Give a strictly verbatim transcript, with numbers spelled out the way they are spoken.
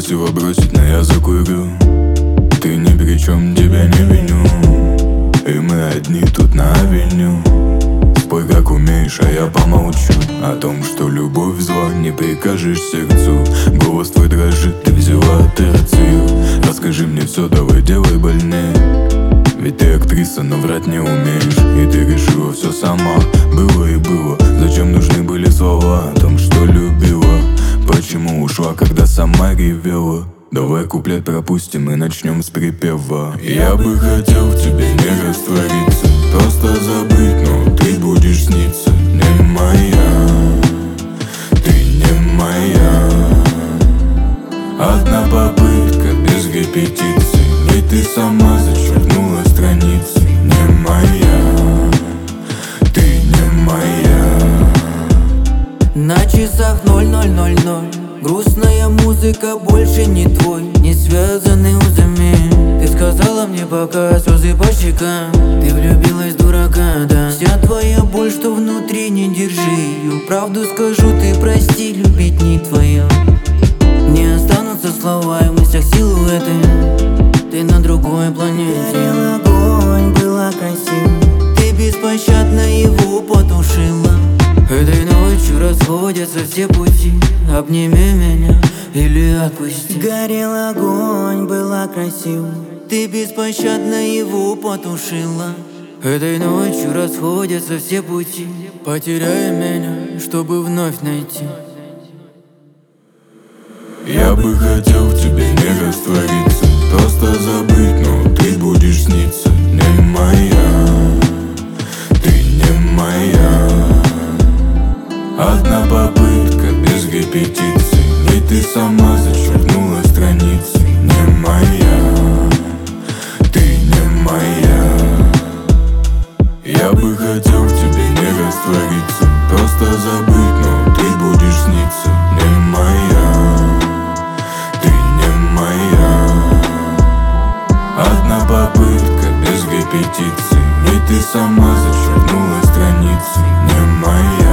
попросила бросить, но я закурю. Ты ни при чем, тебя не виню. И мы одни тут на авеню. Спой как умеешь, а я помолчу о том, что любовь зла, не прикажешь сердцу. Голос твой дрожит, ты взяла терцию. Расскажи мне все, давай делай больнее. Ведь ты актриса, но врать не умеешь. И ты решила все сама, было и было. Зачем нужны были слова о том, что любила? Почему ушла, когда сама ревела? Давай куплет пропустим и начнем с припева. Я бы хотел в тебе не раствориться, просто забыть, но ты будешь сниться. Не моя, ты не моя. Одна попытка без репетиций, ведь ты сама зачеркнула страницы. Не моя, ты не моя. На часах ноль ноль ноль ноль. Грустная музыка, больше не твой, не связаны узами. Ты сказала мне пока, слезы по щекам. Ты влюбилась, дурака, да. Вся твоя боль, что внутри, не держи ее. Правду скажу, ты прости, любить не твое. Не останутся слова и в мыслях силуэты. Ты на другой планете. Горел огонь, было красиво. Ты беспощадно его потушила. Этой ночью расходятся все пути. Обними меня или отпусти. Горел огонь, было красиво. Ты беспощадно его потушила. Этой ночью расходятся все пути. Потеряй меня, чтобы вновь найти. Я бы хотел в тебе не раствориться, просто забыть, но ты будешь сниться. Не моя, ты не моя. Одна попытка без репетиций, ведь ты сама зачеркнула страницы. Не моя, ты не моя. Я бы хотел в тебе не раствориться, просто забыть, но ты будешь сниться. Не моя, ты не моя. Одна попытка без репетиций, ведь ты сама зачеркнула страницы. Не моя.